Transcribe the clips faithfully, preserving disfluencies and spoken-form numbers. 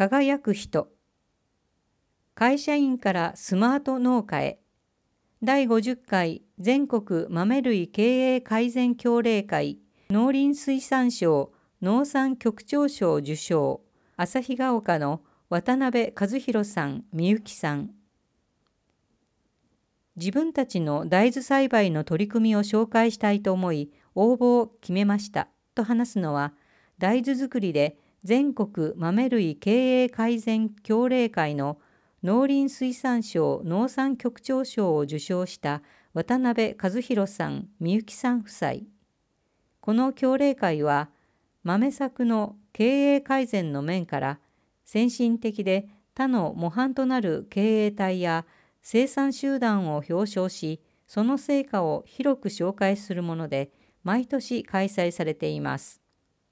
輝く人。会社員からスマート農家へ。だいごじゅっかい全国豆類経営改善協励会農林水産省農産局長賞受賞、旭ヶ丘の渡辺和弘さん、みゆきさん。自分たちの大豆栽培の取り組みを紹介したいと思い、応募を決めましたと話すのは、大豆作りで全国豆類経営改善協励会の農林水産省農産局長賞を受賞した渡辺和弘さん、みゆきさん夫妻。この協励会は、豆作の経営改善の面から先進的で他の模範となる経営体や生産集団を表彰し、その成果を広く紹介するもので、毎年開催されています。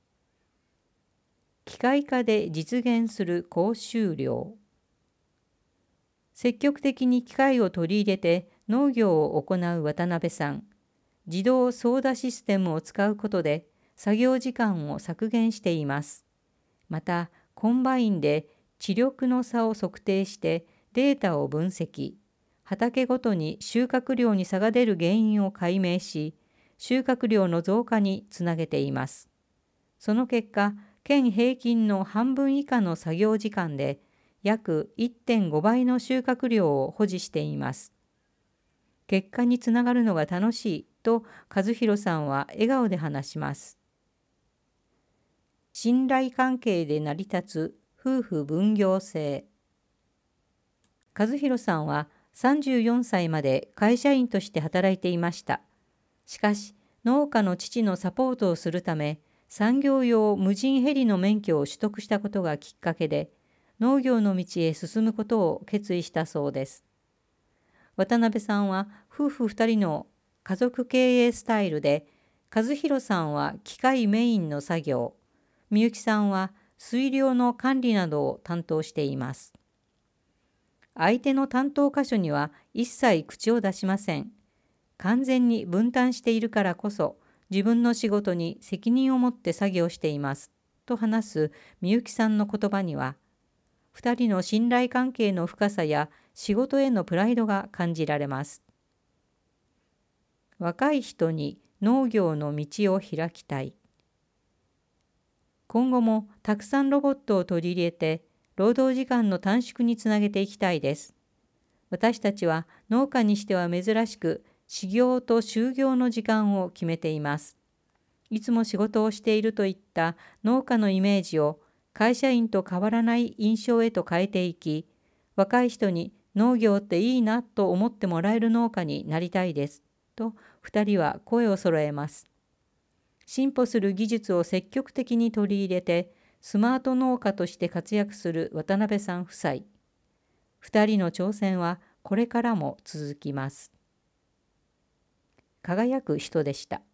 機械化で実現する高収量。積極的に機械を取り入れて農業を行う渡辺さん。自動操舵システムを使うことで作業時間を削減しています。また、コンバインで地力の差を測定してデータを分析、畑ごとに収穫量に差が出る原因を解明し、収穫量の増加につなげています。その結果、県平均の半分以下の作業時間で約 いってんご 倍の収穫量を保持しています。結果につながるのが楽しいと和弘さんは笑顔で話します。信頼関係で成り立つ夫婦分業制。和弘さんはさんじゅうよんさいまで会社員として働いていました。しかし、農家の父のサポートをするため、産業用無人ヘリの免許を取得したことがきっかけで、農業の道へ進むことを決意したそうです。渡辺さんは夫婦ふたりの家族経営スタイルで、和弘さんは機械メインの作業、みゆきさんは水量の管理などを担当しています。相手の担当箇所には一切口を出しません。完全に分担しているからこそ、自分の仕事に責任を持って作業していますと話すみゆきさんの言葉には、ふたりの信頼関係の深さや仕事へのプライドが感じられます。若い人に農業の道を開きたい。今後もたくさんロボットを取り入れて、労働時間の短縮につなげていきたいです。私たちは農家にしては珍しく、始業と終業の時間を決めています。いつも仕事をしているといった農家のイメージを会社員と変わらない印象へと変えていき、若い人に農業っていいなと思ってもらえる農家になりたいですとふたりは声を揃えます。進歩する技術を積極的に取り入れてスマート農家として活躍する渡辺さん夫妻。ふたりの挑戦はこれからも続きます。輝く人でした。